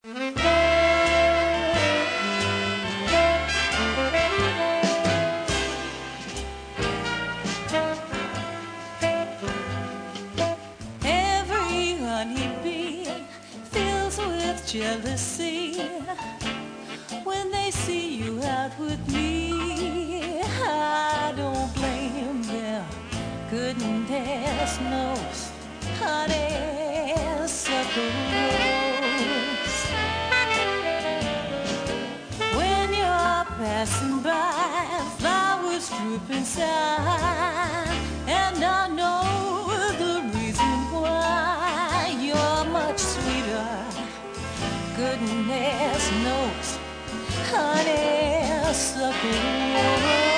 Every honeybee fills with jealousy when they see you out with me. I don't blame them. Goodness knows honeysuckles. When you're passing by, flowers droop inside, and I know the reason why. You're much sweeter. Goodness knows honeysuckles.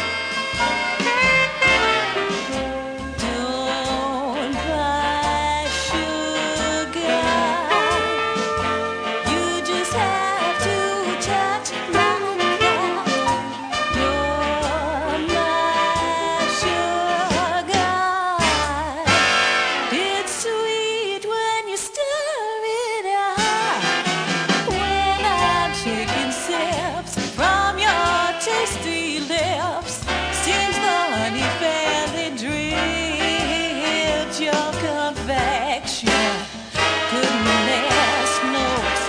Don't buy sugar. You just have to touch my hand. You're my sugar. It's sweet when you stir it up. When I'm taking sips from your tasty lips, seems the honey fairly drips your confection. Goodness knows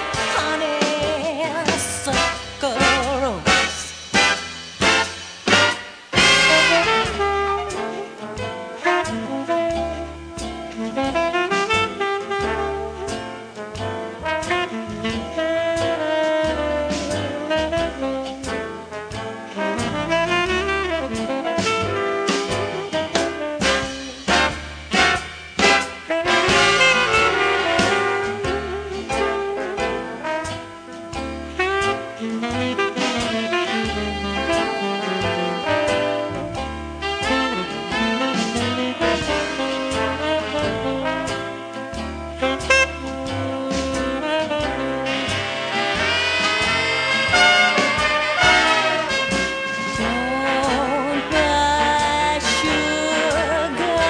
honeysuckles. Don't buy sugar.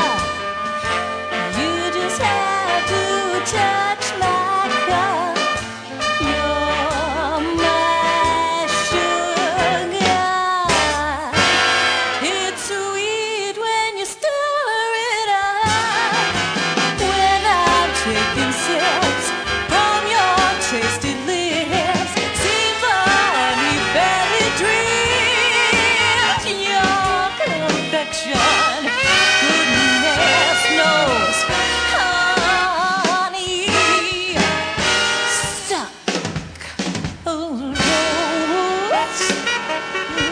You just have to touch my cup. You're my sugar. It's sweet when you stir it up. When I'm taking sips from your tasty lips, seems the honey fairly drips your confection. Goodness knows honey suckles.